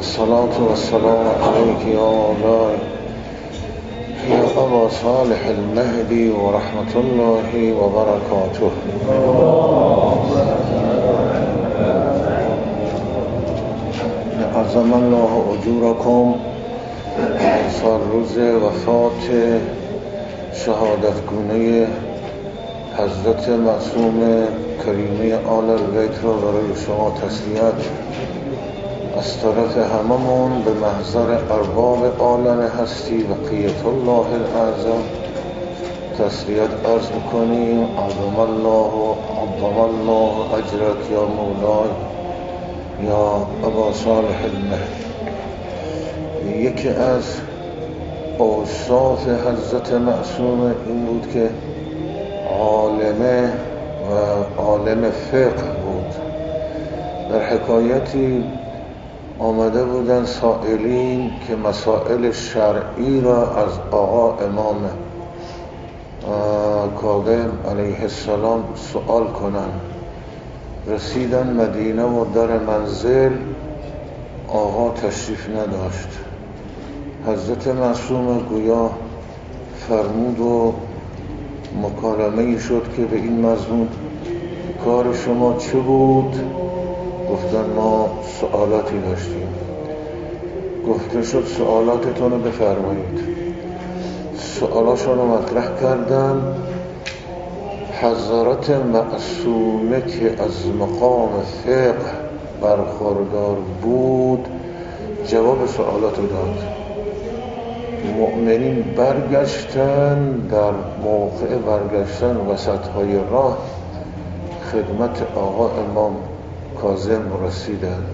والصلاة والسلام عليك يا مولاي يا أبا صالح المهدي ورحمة الله وبركاته. عظم الله أجوركم. سال روز وفات شهادت گونه حضرت معصوم کریمه آل البیت را برای شما تسلیت از طرف هممون به محضر ارباب عالم هستی و قیت الله الاعظم تسلیت عرض میکنیم. عظم الله اجرک یا مولای یا ابا صالح المهدی. یکی از اوصاف حضرت معصوم این بود که عالمه و عالم فقه بود. در حکایتی آمده بودن سائلین که مسائل شرعی را از آقا امام کاظم علیه السلام سوال کنند. رسیدن مدینه و در منزل آقا تشریف نداشت. حضرت معصوم گویا فرمود و مکالمه‌ای شد که به این مضمون کار شما چه بود؟ گفتن ما سوالاتی داشتیم. گفته شد سوالاتتون رو بفرمایید. سوالاشون رو مطرح کردن. حضرت معصومه که از مقام فقه برخوردار بود جواب سوالات رو داد. مؤمنین برگشتن. در موقع برگشتن وسطهای راه خدمت آقا امام کاظم رسیدن.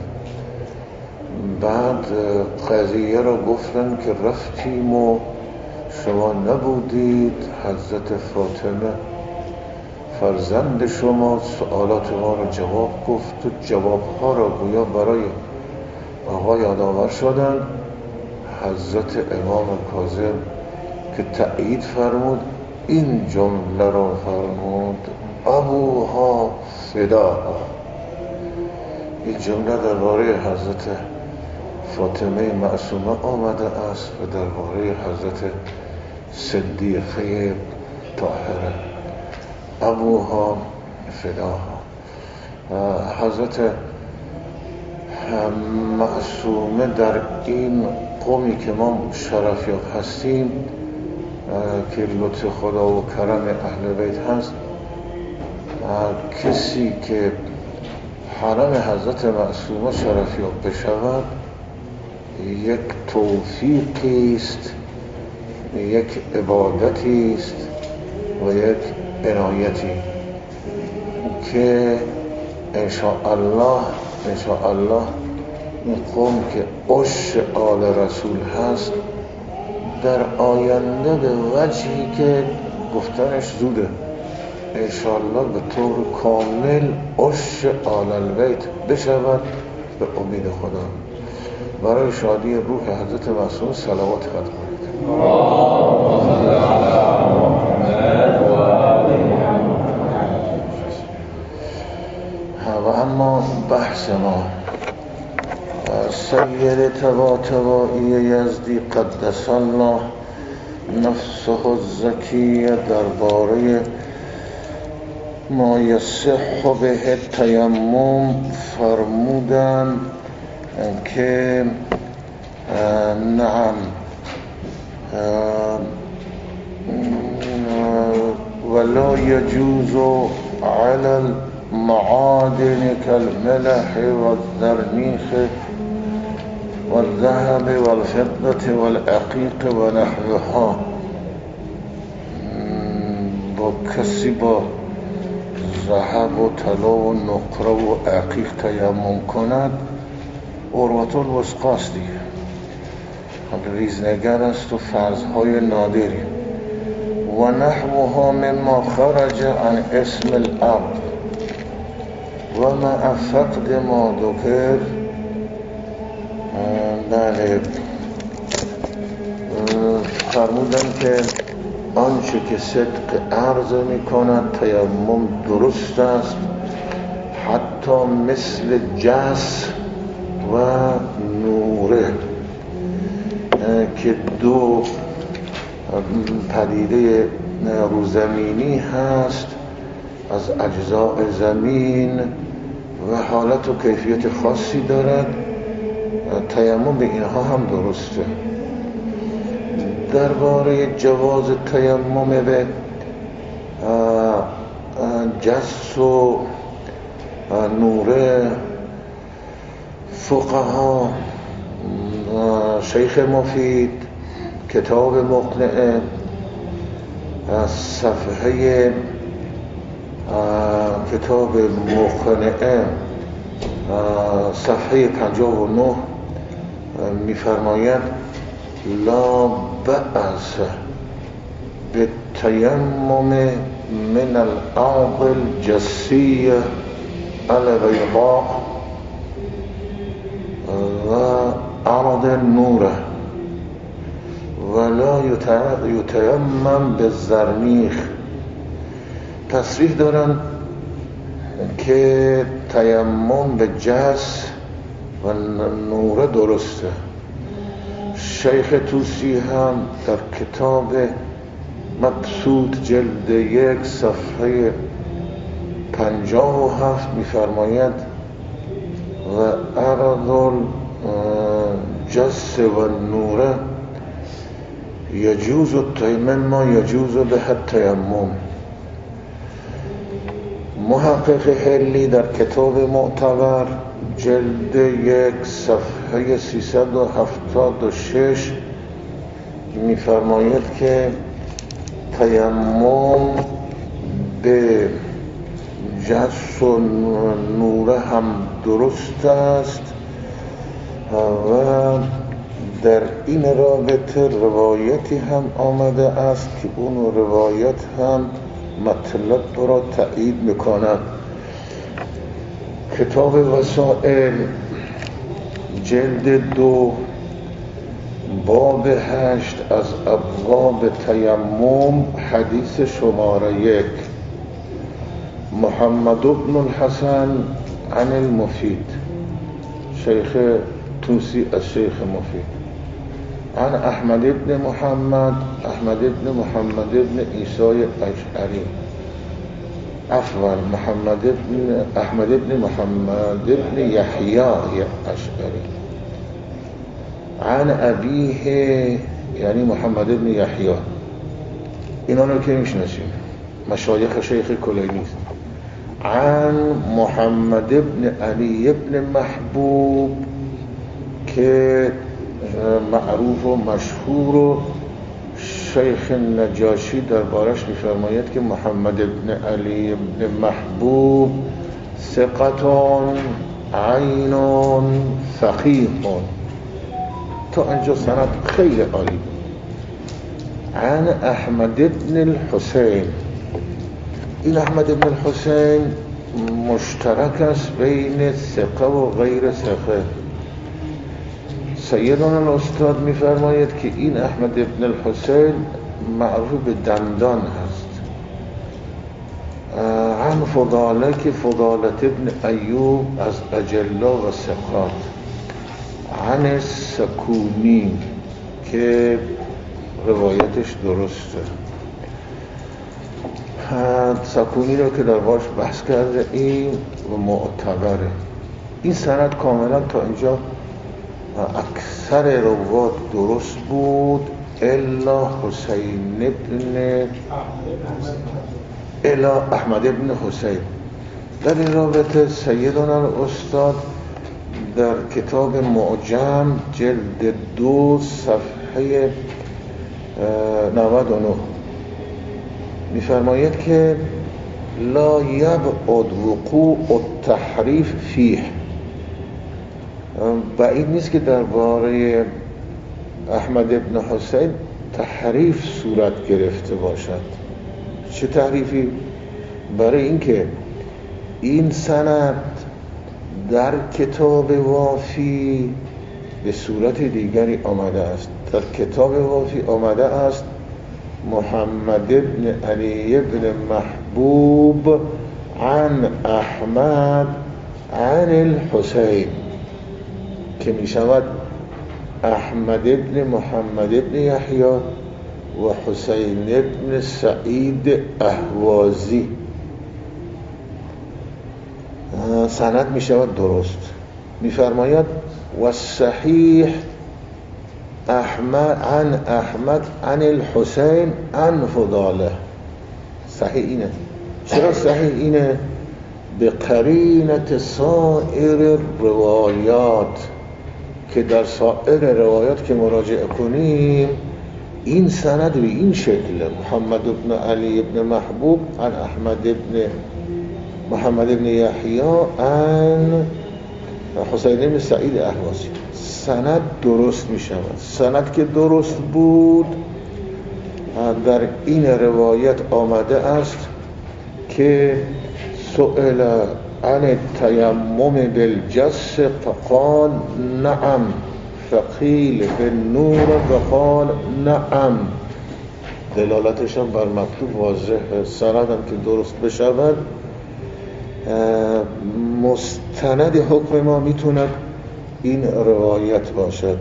بعد قضیه را گفتن که رفتیم و شما نبودید. حضرت فاطمه فرزند شما سوالات ما را جواب گفت و جوابها را گویا برای آقا یادآور شدن. حضرت امام کاظم که تأیید فرمود این جمله را فرمود: ابوها فداها. این جمله درباره حضرت فاطمه معصومه آمده است و درباره حضرت صدیقه طاهره. ابوها فداها. حضرت معصومه در این قومی که ما شرفیاب هستیم که لطف خدا و کرم اهل بیت هست، کسی که حرم حضرت معصومه شرفیاب بشود یک توفیقی است، یک عبادتی است و یک عنایتی که انشاءالله این قوم که عش آل رسول هست در آینده به وجهی که گفتنش زوده انشاءالله به طور کامل عش آل البیت بشود به امید خدا. برای شادی روح حضرت معصوم صلوات خط کنید. و اما بحث ما سید طباطبایی یزدی قدس الله نفسه الزکیه درباره ما یصح به تیمم فرمودن که نعم ولا يجوز على المعادن كالملح والزرنيخ والذهب والفضة والعقيق ونحوها. با کسی با ذهب و طلا و نقره و عقیق تیمم کند عروة الوثقی است دیگه، ریزنگر است و فرضهای نادری. و نحوها مما خرج عن اسم العبد و مع فقد ما ذکر. بله فرمودن که آنچه که صدق عرض می کند تیمم درست است، حتی مثل جس و نور نوره که دو پدیده روزمینی هست از اجزاء زمین و حالت و کیفیت خاصی دارد. تیمم به اینها هم درسته. درباره جواز تیمم به جس و نوره فقها شیخ مفید کتاب مقنعه صفحه کتاب مقنعه صفحه 59 می‌فرماید لا بأس بالتیمم من الارض الجسیه البیضاء و ارض النوره ولا یتیمم بالزرنیخ. تصریح دارن که تیمم به جس و نوره درسته. شیخ طوسی هم در کتاب مبسوط جلد 1 صفحه 57 می‌فرماید و ارض الجس و نوره یجوز التیمم ما یجوز به التیمم. محقق حلی در کتاب معتبر جلد 1 صفحه 376 می‌فرماید که تیمم به جس و نوره هم درست است و در این رابطه روایتی هم آمده است که اون روایت هم مطلب را تایید میکند. کتاب وسائل جلد 2 باب 8 از ابواب تیمم حدیث شماره 1 محمد بن الحسن عن المفید شیخ طوسی از شیخ مفید عن احمد بن محمد بن عیسی اشعری عفوا احمد بن محمد بن یحیی اشعری عن ابیه یعنی محمد بن یحیی. اینا رو که میشناسیم مشایخ شیخ کلینی است. عن محمد بن علی بن محبوب که معروف و مشهور و شیخ نجاشی دربارش می‌فرماید که محمد بن علی بن محبوب ثقة عین فقیه. تا اینجا سند خیلی عالی. عن احمد بن الحسین. این احمد بن الحسین مشترک است بین ثقه و غیر ثقه. سیدنا الاستاد می‌فرماید که این احمد بن الحسین معروف به دندان هست. عن فضاله که فضالت ابن ایوب از اجلا و ثقات. عن سکونی که روایتش درسته. سکونی رو که در باش بحث کرده این و معتبره. این سند کاملا تا اینجا اکثر روات درست بود الا احمد ابن حسین. در این رابطه سیدنا الاستاد در کتاب معجم جلد 2 صفحه 99 می‌فرماید که لا یبعد وقوع التحریف فیه. بعید نیست که درباره احمد ابن حسین تحریف صورت گرفته باشد. چه تحریفی؟ برای اینکه این سند در کتاب وافی به صورت دیگری آمده است. در کتاب وافی آمده است محمد ابن علی ابن محبوب عن احمد عن الحسین که می شود احمد ابن محمد ابن یحیی و حسین ابن سعید اهوازی. سند می شود درست. می فرماید و صحیح احمد عن الحسین عن فضاله. صحیح اینه. چرا صحیح اینه؟ به قرینت سائر روایات، که در سایر روایات که مراجعه کنیم این سند به این شکل: محمد ابن علی ابن محبوب عن احمد ابن محمد ابن یحیی عن حسین ابن سعید اهوازی. سند درست می شود. سند که درست بود در این روایت آمده است که سئل عن التیمم بالجس فقال نعم فقیل بالنور فقال نعم. دلالتش هم بر مکتوب واضحه. سند هم که درست بشود مستند حکم ما میتوند این روایت باشد.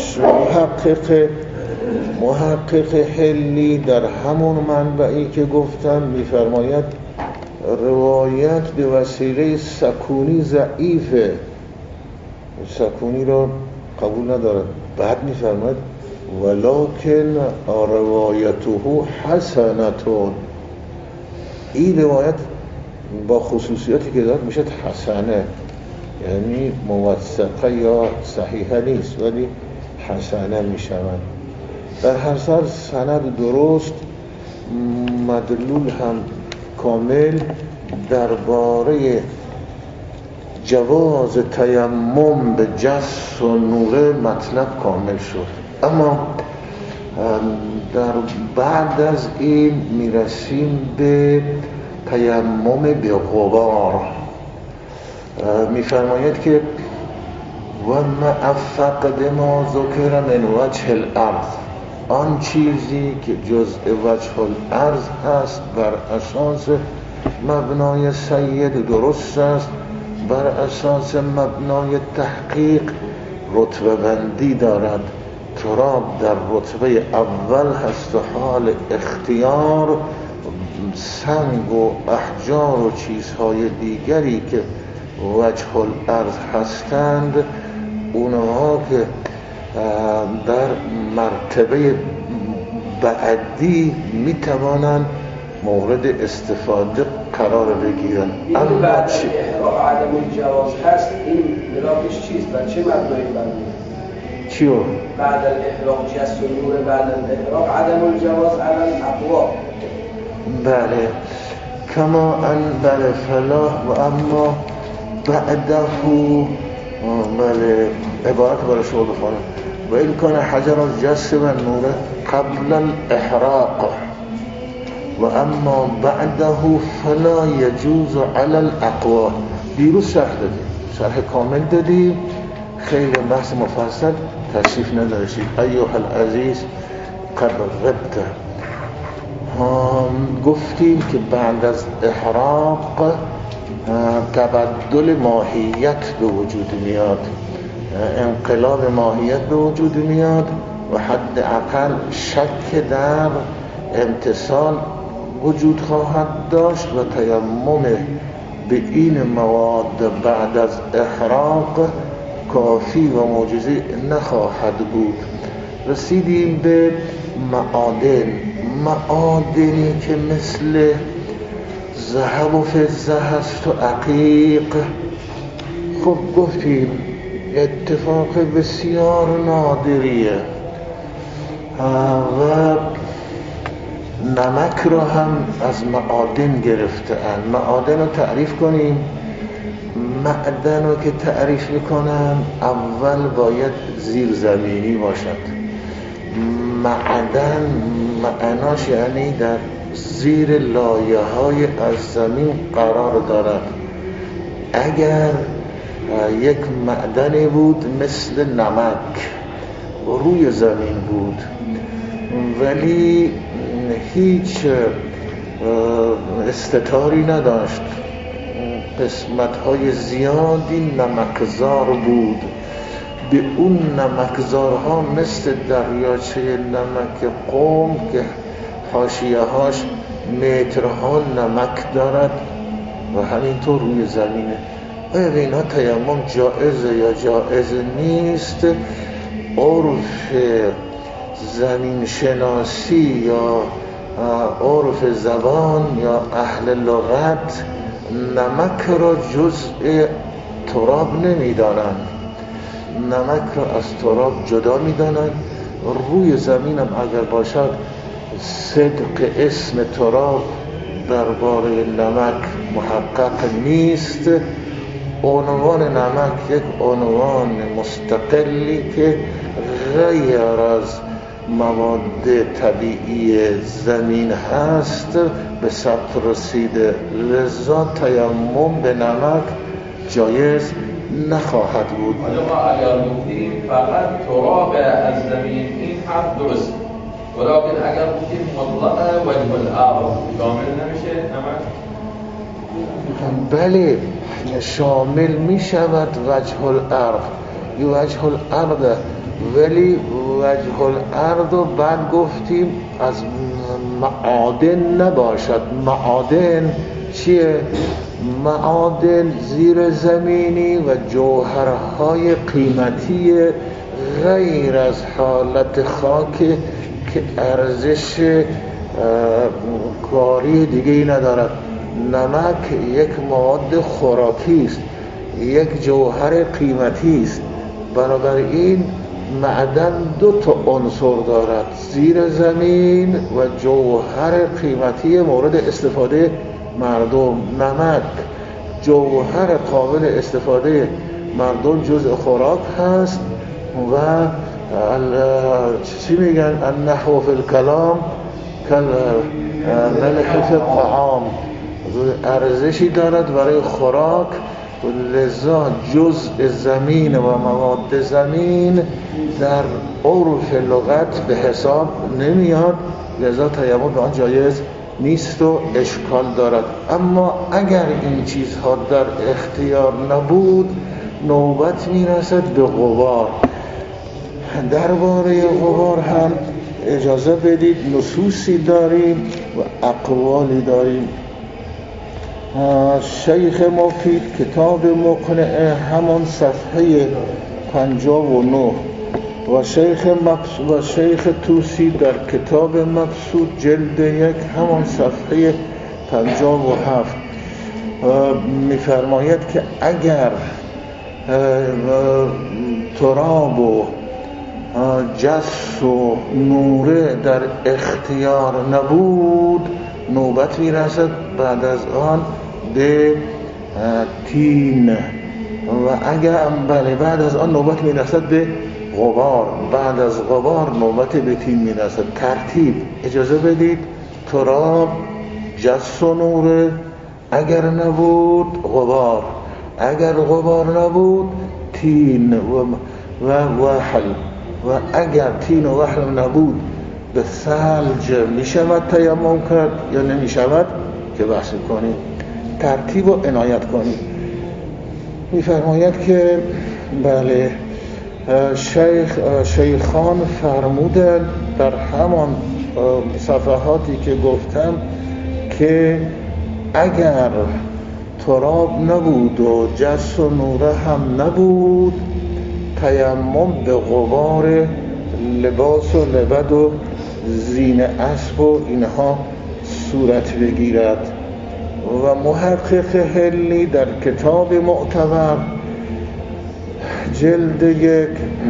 محقق حلی در همون منبعی که گفتم میفرماید روایت به وسیله سکونی ضعیفه، سکونی را قبول ندارد. بعد میفرماید ولکن روایته حسنتون. این روایت با خصوصیاتی که دارد میشه حسنه، یعنی موثقه یا صحیحه نیست ولی حسنه میشوند. در هر سر سند درست، مدلول هم کامل درباره جواز تیمم به جس و نوره مطلب کامل شد. اما در بعد از این میرسیم به تیمم به غبار. میفرماید که و مع فقد ما ذکر من وجه الارض، آن چیزی که جزء وجه الارض هست بر اساس مبنای سید درست است، بر اساس مبنای تحقیق رتبه بندی دارد. تراب در رتبه اول هست و حال اختیار سنگ و احجار و چیزهای دیگری که وجه الارض هستند، اونها که در مرتبه بعدی میتوانند مورد استفاده قرار بگیرن. اما بعد احرام عدم الجواز هست، این ملاکش چیست و چه مبنایی بندی؟ چیو؟ بعد الاحرام جس و نور، بعد الاحرام عدم الجواز عدم اقوا. بله کما ان بله فلاح و اما بعده بله عبارت برای شما بخونم و این کان حجر الجس و نور قبل الاحراق و اما بعده فلا یجوز علی الاقوا. دیروز شرح دادیم، شرح کامل دادیم، خیلی بحث مفصل تشریف نداشتید. ایها العزیز قد غبت. گفتیم که بعد از احراق تبدل ماهیت به وجود میاد، انقلاب ماهیت به وجود میاد و حداقل شک در امتثال وجود خواهد داشت و تیمم به این مواد بعد از احراق کافی و معجزه نخواهد بود. رسیدیم به معادنی که مثل ذهب و فضه هست و عقیق. خب گفتیم اتفاق بسیار نادریه و نمک رو هم از معادن گرفتن. معادن رو تعریف کنیم. معدن رو که تعریف میکنن اول باید زیرزمینی باشد. معدن معناش یعنی در زیر لایه‌های از زمین قرار دارد. اگر یک معدنی بود مثل نمک روی زمین بود ولی هیچ استتاری نداشت، قسمت‌های زیادی نمکزار بود، به اون نمکزارها مثل دریاچه نمک قم که حاشیه‌هاش مترها نمک دارد و همینطور روی زمینه. آیا به اینها تیمم جائزه یا جائز نیست؟ عرف زمین شناسی یا عرف زبان یا اهل لغت نمک را جزء تراب نمیدانند، نمک را از تراب جدا میدانند. روی زمین هم اگر باشد صدق اسم تراب درباره نمک محقق نیست. عنوان نمک یک عنوان مستقلی که غیر از مواد طبیعی زمین هست به ثبت رسیده، لذا تیمم به نمک جایز نخواهد بود. حالا اگر گفتیم فقط تراب از زمین این حرف درست، ولیکن اگر گفتیم مطلق وجه الارض شامل نمیشه نمک؟ بله شامل می شود وجه الارض، وجه الارض، ولی وجه الارض رو بعد گفتیم از معادن نباشد. معادن چیه؟ معادن زیر زمینی و جوهرهای قیمتی غیر از حالت خاک که ارزش کاری دیگه‌ای ندارد. نمک یک مواد خوراکی است، یک جوهر قیمتی است. بنابراین معدن دو تا عنصر دارد، زیر زمین و جوهر قیمتی مورد استفاده مردم. نمک جوهر قابل استفاده مردم، جزء خوراک هست و چی میگن النحو فی الکلام ملح فی الطعام، ارزشی دارد برای خوراک، لذا جزء زمین و مواد زمین در عرف لغت به حساب نمیاد، لذا تیمم به آن جایز نیست و اشکال دارد. اما اگر این چیزها در اختیار نبود نوبت میرسد به غبار. درباره غبار هم اجازه بدید نصوصی داریم و اقوالی داریم. شیخ مفید کتاب مقنعه همان صفحه 59 و شیخ توسی در کتاب مقصود جلد 1 همان صفحه 57 می‌فرماید که اگر تراب و جس و نوره در اختیار نبود نوبت میرسد بعد از آن به تین، و اگر بعد از آن نوبت میرسد به غبار، بعد از غبار نوبت به تین میرسد. ترتیب اجازه بدید: تراب، جس و نوره، اگر نبود غبار، اگر غبار نبود تین و وحل، و اگر تین و وحل نبود به ثلج می شود تیمم کرد یا نمی شود که بحث کنیم. ترتیب رو عنایت کنیم. می فرماید که بله شیخان فرمودن در همان صفحاتی که گفتم که اگر تراب نبود و جس و نوره هم نبود تیمم به غبار لباس و لبد و زین اسب و اینها صورت بگیرد. و محقق حلی در کتاب معتبر جلد 1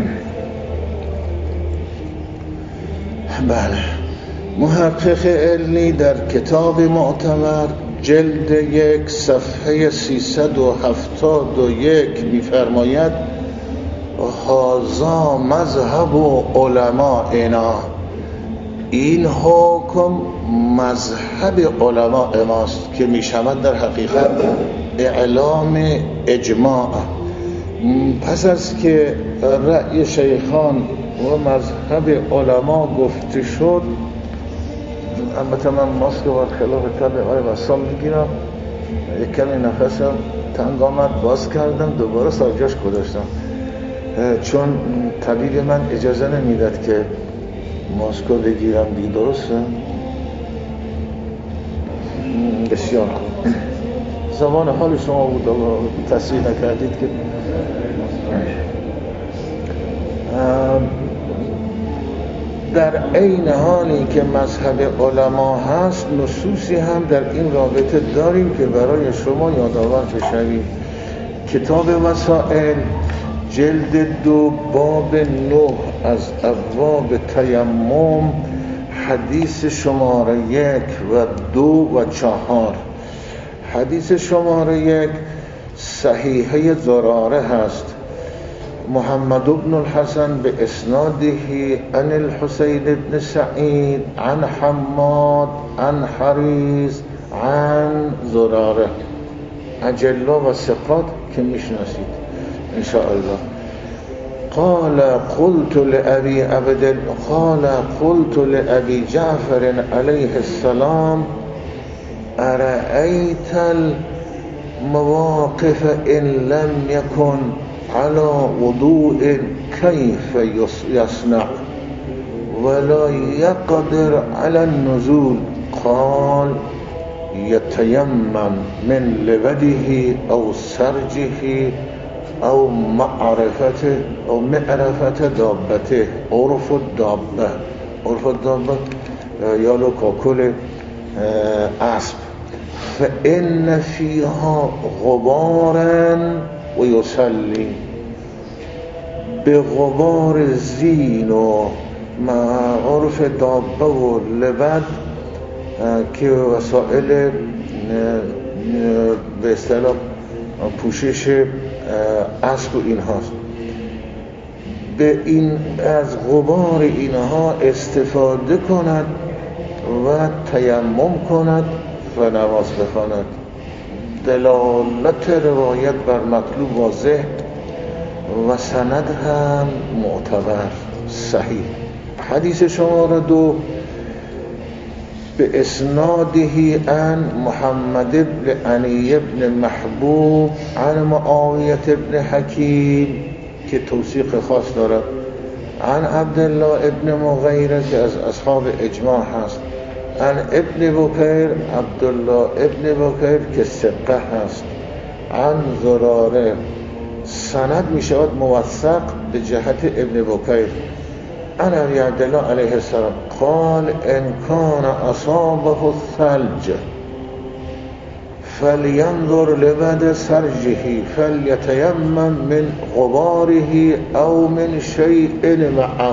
محقق حلی در کتاب معتبر جلد 1 صفحه 371 می‌فرماید هذا مذهب علمائنا، این حکم مذهب علماء ماست، که می شود در حقیقت اعلام اجماع. پس از که رأی شیخان و مذهب علما گفته شد، البته من ماسک و خلاف طبع آقای بسام میگیرم، یک کمی نفسم تنگ آمد، باز کردم، دوباره سرجاش گذاشتم. چون طبیب من اجازه نمیداد که ماسکو بگیرم دیگه. درسته؟ بسیار خوب. زبان حال شما بود تصریح نکردید که در عین حالی که مذهب علما هست نصوصی هم در این رابطه داریم که برای شما یادآور بشویم. کتاب وسائل جلد 2 باب 9 از ابواب تیمم حدیث شماره 1 و 2 و 4. حدیث شماره 1 صحیحه زراره هست. محمد بن الحسن به اسناده عن الحسین بن سعید عن حماد عن حریز عن زراره، اجلا و ثقات که میشناسید انشاءالله. قال قلت لأبي جعفر عليه السلام أرأيت المواقف إن لم يكن على وضوء كيف يصنع ولا يقدر على النزول؟ قال يتيمم من لبده أو سرجه أو معرفة دابته. عرف الدابة يالو كاكل اسب. فإن فيها غبارا ويصلي. به غبار زین و عرف دابه و لبد که وسائل به اصطلاح پوشش اسب و این هاست، به این از غبار اینها استفاده کند و تیمم کند و نماز بخواند. دلالت روایت بر مطلوب واضح و سند هم معتبر صحیح. حدیث شماره 2 به اسناده عن محمد بن علی بن محبوب عن معاویه بن حکیم که توثیق خاص دارد، عن عبدالله ابن مغیره که از اصحاب اجماع هست، عن ابن بکیر عبدالله ابن بکیر که ثقه هست، عن زراره. سند می شود موثق به جهت ابن بکیر. عن ابی عبدالله علیه السلام قال ان کان اصابه الثلج فلینظر لبد سرجه فلیتیمم من غباره او من شیء معه.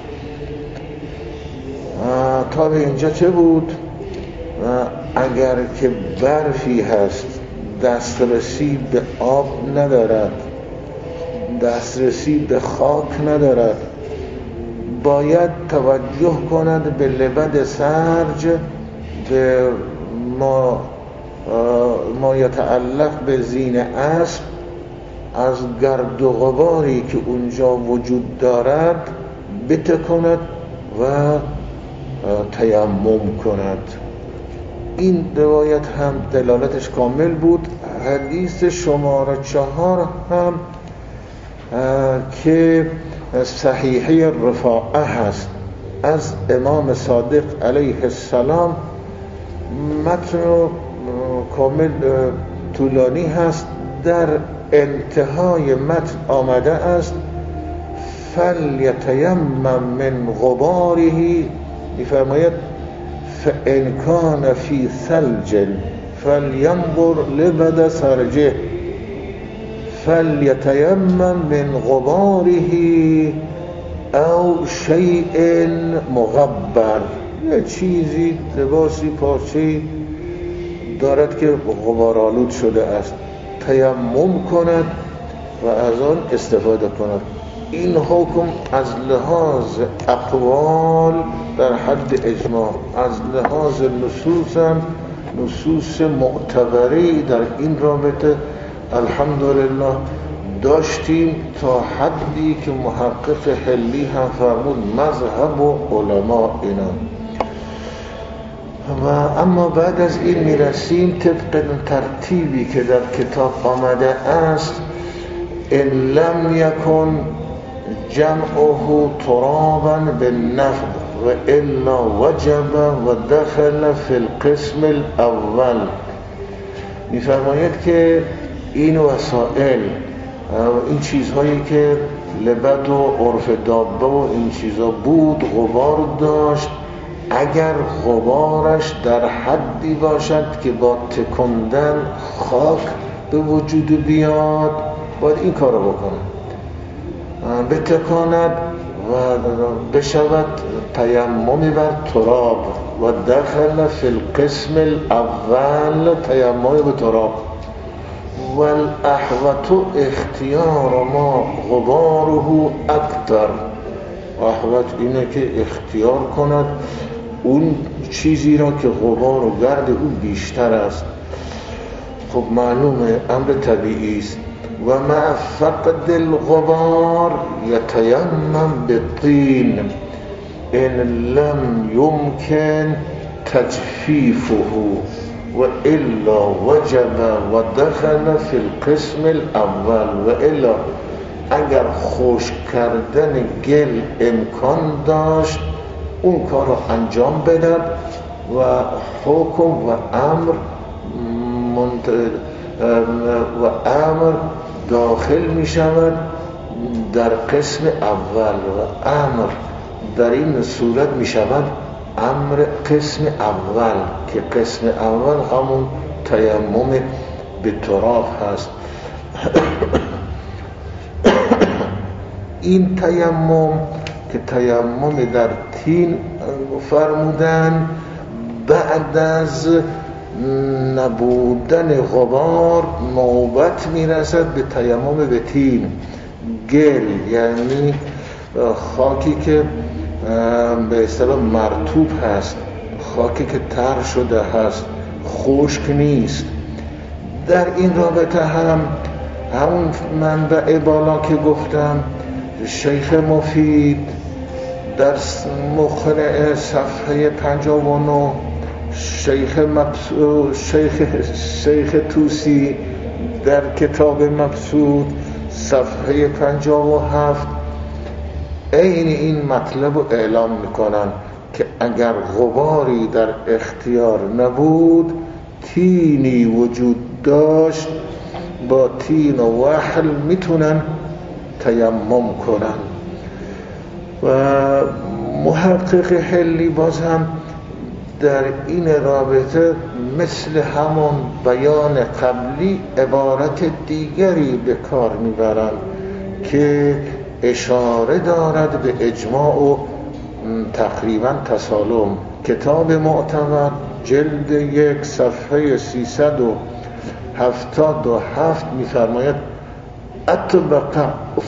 تا به اینجا چه بود؟ اگر که برفی هست، دسترسی به آب ندارد، دسترسی به خاک ندارد، باید توجه کند به لبد سرج، به ما یتعلق به زین اسب، از گرد و غباری که اونجا وجود دارد بتکند و تیمم کند. این روایت هم دلالتش کامل بود. حدیث شماره 4 هم که صحیحه رفاعه هست از امام صادق علیه السلام، متن کامل طولانی هست. در انتهای متن آمده است فلیتیمم من غباره، می‌فرماید فإن كان في ثلج فلينظر لبد سرجه فليتيمم من غباره او شيء مغبر. یه چیزی، لباسی، پارچه‌ای دارد که غبارآلود شده است، تیمم کند و از آن استفاده کند. این حکم از لحاظ اقوال در حد اجماع، از لحاظ نصوص هم نصوص معتبری در این رابطه الحمدلله داشتیم تا حدی که محقق حلی هم فرمود مذهب و علما اینا. و اما بعد از این میرسیم طبق ترتیبی که در کتاب آمده است. ان لم یکن جمعه ترابا بالنفض و الا وجب و دخل فی القسم الاول. میفرماید که این وسائل، این چیزهایی که لبد و عرف دابه و این چیزا بود غبار داشت، اگر غبارش در حدی باشد که با تکندن خاک به وجود بیاد، باید این کار رو بکنه، بتکاند و بشود تیمم بر تراب و دخل فی القسم الاول، تیمم به تراب. والاحوط اختیار ما غباره اکتر، احوط اینه که اختیار کند اون چیزی را که غبار و گرد او بیشتر است. خب معلومه امر طبیعی است. و مع فقد الغبار یتیمم بالطین ان لم یمکن تجفیفه و الا وجب و دخل فی القسم الاول. و الا اگر خشک کردن گل امکان داشت اون کار رو انجام بدهد و حکم و امر داخل می شود در قسم اول و امر در این صورت می شود امر قسم اول، که قسم اول همون تیمم به تراب هست. این تیمم که تیمم در تین فرمودن، بعد از نبودن غبار نوبت میرسد به تیمم به تین. گل یعنی خاکی که به اصطلاح مرطوب هست، خاکی که تر شده هست، خشک نیست. در این رابطه همون منبع بالا که گفتم، شیخ مفید در مخرع صفحه 59، شیخ توسی در کتاب مبسوط صفحه 57 عین این مطلب رو اعلام میکنن که اگر غباری در اختیار نبود، تینی وجود داشت، با تین و وحل میتونن تیمم کنن. و محقق حلی باز هم در این رابطه مثل همون بیان قبلی عبارت دیگری به کار میبرن که اشاره دارد به اجماع و تقریبا تسالم. کتاب معتبر جلد 1 صفحه 377 میفرماید اطبق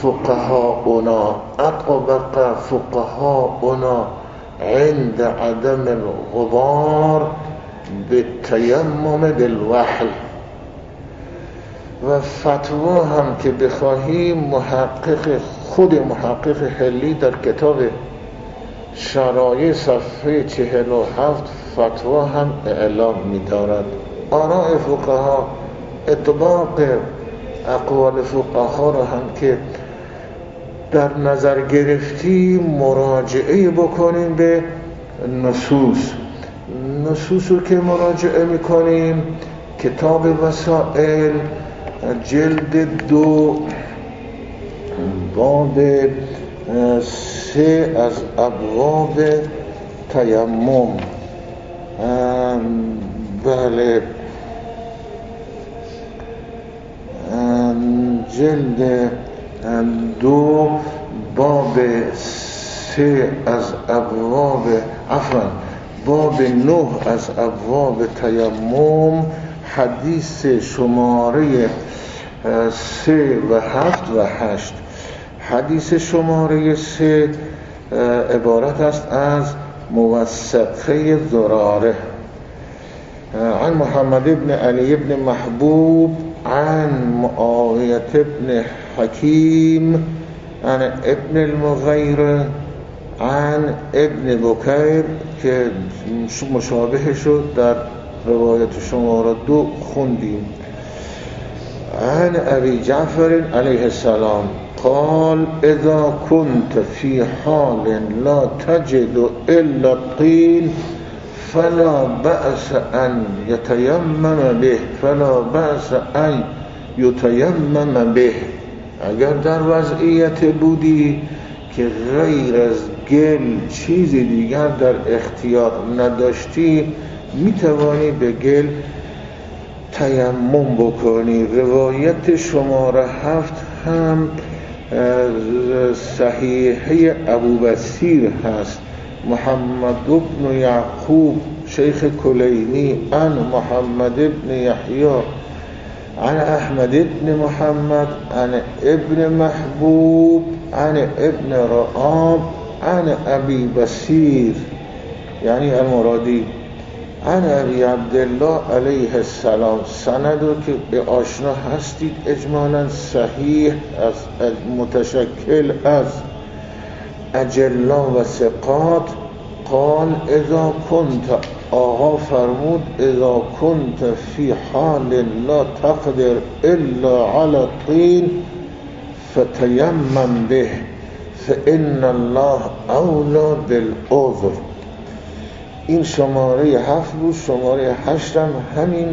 فقهاؤنا عند عدم الغبار بالتیمم بالوحل. و فتوا هم که بخواهیم خود محقق حلی در کتاب شرایع صفحه 47 فتوا هم اعلام می‌دارد. آراء فقها، اطباق اقوال فقها را هم که در نظر گرفتیم مراجعه بکنیم به نصوص رو که مراجعه میکنیم، کتاب وسائل جلد 2 باب 3 از ابواب تیمم، بله جلد 2 باب 3 از ابواب باب 9 از ابواب تیمم، حدیث شماره 3 و 7 و 8. حدیث شماره 3 عبارت است از موثقه زراره عن محمد ابن علی ابن محبوب عن معاویه ابن حکیم عن ابن المغیر عن ابن بکیر که مشابه شد در روایت شماره 2 خوندیم. عن ابی جعفر علیه السلام قال اذا كنت في حال لا تجد الا الطين فلا بأس ان یتیمم به اگر در وضعیت بودی که غیر از گل چیزی دیگر در اختیار نداشتی میتوانی به گل تیمم بکنی. روایت شماره 7 هم صحیحه ابوبصیر هست. محمد بن یعقوب شیخ کلینی عن محمد بن یحیی عن احمد بن محمد عن ابن محبوب عن ابن رعاب عن ابی بصیر یعنی المرادی عن ابی عبدالله علیه السلام. سندو که به آشنا هستید اجمالا صحیح از متشکل از اجلا و ثقات. قال اذا كنت آقا فرمود اذا كنت في حال لا تقدر الا على الطين فتيمم به فإن الله اولى بالعذر. این شماره 7 بود. شماره 8 هم همین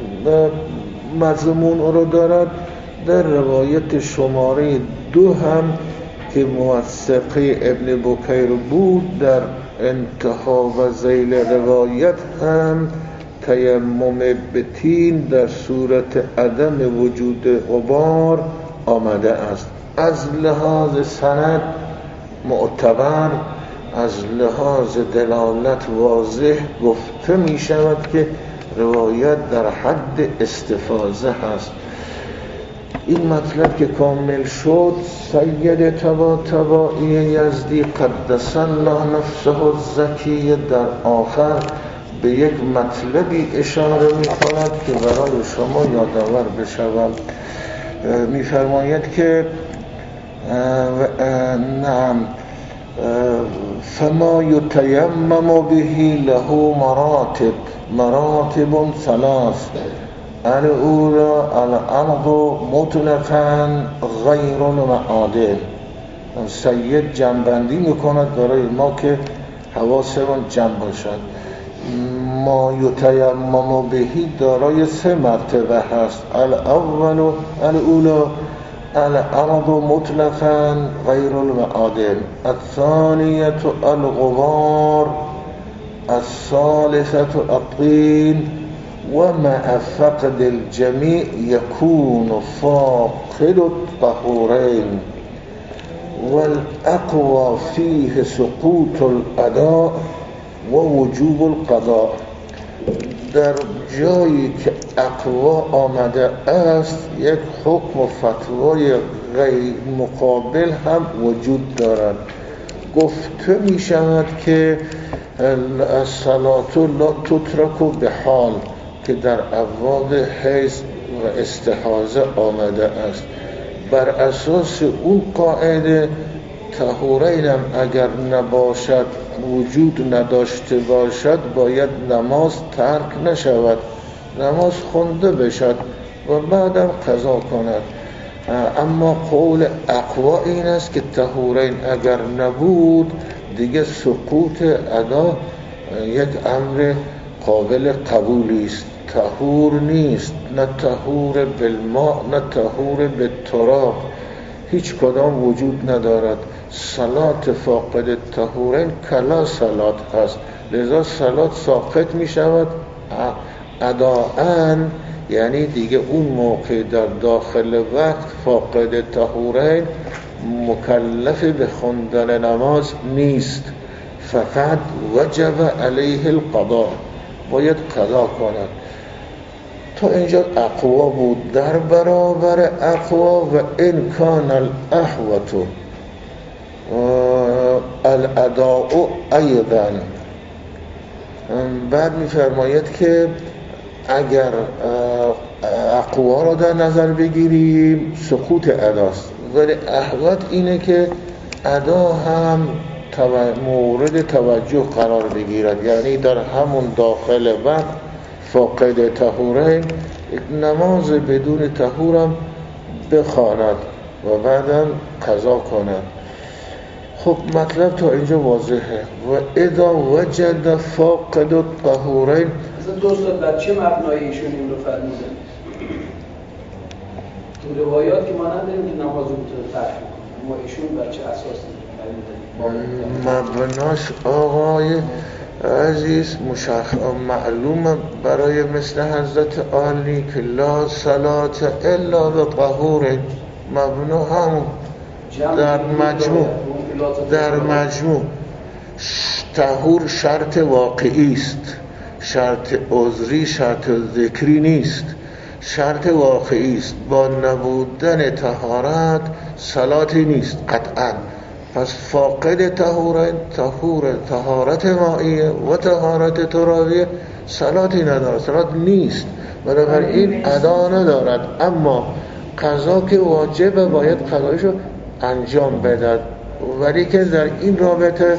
مضمون رو دارد. در روایت شماره 2 هم که موثقه ابن بکیر بود در انتها و ذیل روایت هم تیمم به طین در صورت عدم وجود غبار آمده است. از لحاظ سند معتبر، از لحاظ دلالت واضح گفته می شود که روایت در حد استفاضه هست. این مطلب که کامل شد، سید طباطبایی یزدی قدس الله نفسه الزکیه در آخر به یک مطلبی اشاره می کند که برای شما یادآور بشوم. می فرماید که نعم فما یتیمم به له مراتب ثلاث الاولا الارض مطلقا غیر المعادن. سید جنبندی میکند برای ما که حواسمون جمع باشد. ما یتیمم بهی دارای 3 مرتبه هست. الاول الاولا الارض مطلقا غیر المعادن، الثانیه الغبار، الثالثه الطین و مع فقد الجميع يكون فاقد الطهورين والاقوى فيه سقوط الاداء و وجوب القضاء. در جایی که اقوا آمده است یک حکم و فتوای غیر مقابل هم وجود دارد. گفته می شود که الصلاة لا تترک به حال که در ابواب حیض و استحاضه آمده است. بر اساس اون قاعده طهورین هم اگر نباشد، وجود نداشته باشد، باید نماز ترک نشود، نماز خونده بشد و بعدم قضا کند. اما قول اقوا این است که طهورین اگر نبود دیگه سقوط ادا یک امر قابل قبولی است. طهور نیست، نه طهور بالماء نه طهور بالتراب، هیچ کدام وجود ندارد. صلات فاقد طهورین کلا صلات هست، لذا صلات ساقط می شود اداءن، یعنی دیگه اون موقع در داخل وقت فاقد طهورین مکلف به خواندن نماز نیست، فقط وجب علیه القضاء، باید قضا کند. تا اینجا اقوا بود. در برابر اقوا و ان کان الاحوط الاداء ایضا، بعد می‌فرماید که اگر اقوا را در نظر بگیریم سقوط اداست، ولی احوط اینه که ادا هم مورد توجه قرار بگیرد، یعنی در همون داخل وقت فاقد طهورین نماز بدون طهورم بخواند. و بعدم قضا کنند. خب مطلب تا اینجا واضحه. و اذا وجد فاقد الطهورین، اصلا دوستان بر چه مبنایی ایشون این رو فرمودن؟ تو روایات که ما نداریم که نماز رو میتونه ترک کنه، اما ایشون بر چه اساسی فرمودن؟ مبناش آقای عزیز معلومه برای مثل حضرت علی که لا صلات الا بطهور، مبنا همون در مجموع طهور شرط واقعی است، شرط عذری، شرط ذکری نیست، شرط واقعی است. با نبودن طهارت صلاتی نیست قطعا. پس فاقد طهورین، طهارت مائیه و طهارت ترابیه، صلاتی ندارد، صلات نیست، بنابراین ادا ندارد. اما قضا که واجبه باید قضایشو انجام بدهد. ولی که در این رابطه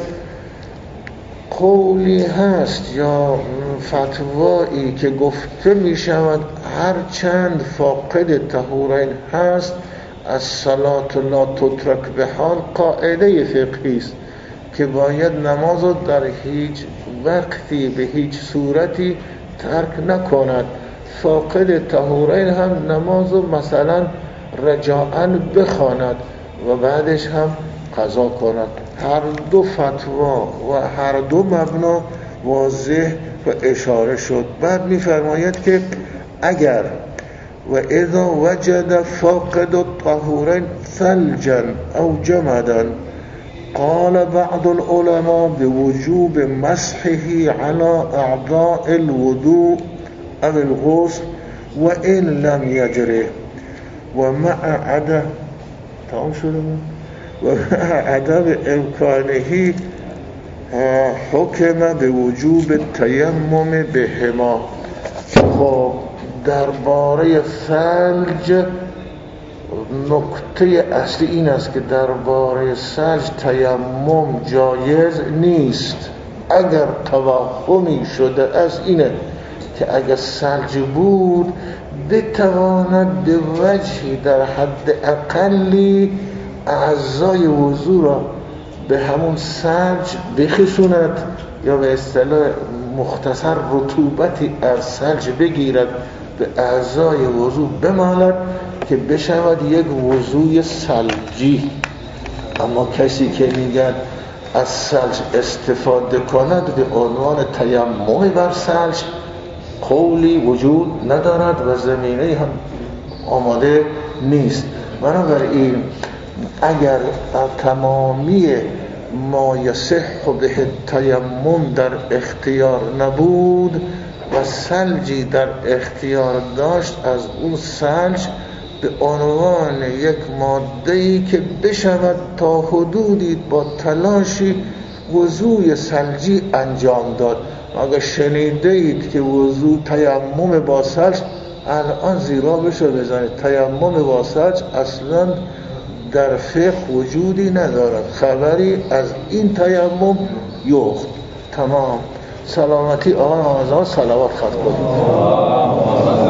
قولی هست یا فتوایی که گفته می شود هر چند فاقد طهورین هست از صلات لا تترک به حال، قاعده فقهی است که باید نماز رو در هیچ وقتی به هیچ صورتی ترک نکند. فاقد طهورین هم نماز رو مثلا رجاءً بخواند و بعدش هم قضا کند. هر دو فتوا و هر دو مبنا واضح و اشاره شد. بعد می‌فرماید که اگر و اذا وجد فاقد الطهورین ثلجا او جمدا، قال بعض العلماء بوجوب مسحه على اعضاء الوضوء او الغسل وان لم يجره، ومع عدم امکانه حکم به وجوب التیمم بهما. خب درباره ثلج نکته اصلی این است که درباره ثلج تیمم جایز نیست. اگر توهمی شده از اینه که اگر ثلج بود بتواند به وجهی در حد اقلی اعضای وضو را به همون ثلج بخشوند یا به اصطلاح مختصر رطوبتی از ثلج بگیرد به اعضای وضو بماند که بشود یک وضوی ثلجی. اما کسی که میگن از ثلج استفاده کند به عنوان تیمم بر ثلج، قولی وجود ندارد و زمینه هم آماده نیست. بنابراین اگر تمامی ما یصح به تیمم در اختیار نبود و ثلجی در اختیار داشت، از اون ثلج به عنوان یک ماده‌ای که بشود تا حدودی با تلاشی وضوی ثلجی انجام داد. اگر شنیده اید که وضو تیمم با ثلج، الان زیرا بشه بزنید تیمم با ثلج اصلا در فقه وجودی ندارد، خبری از این تیمم یخت. تمام. سلامتی آقای آزاد صلوات خط کنید.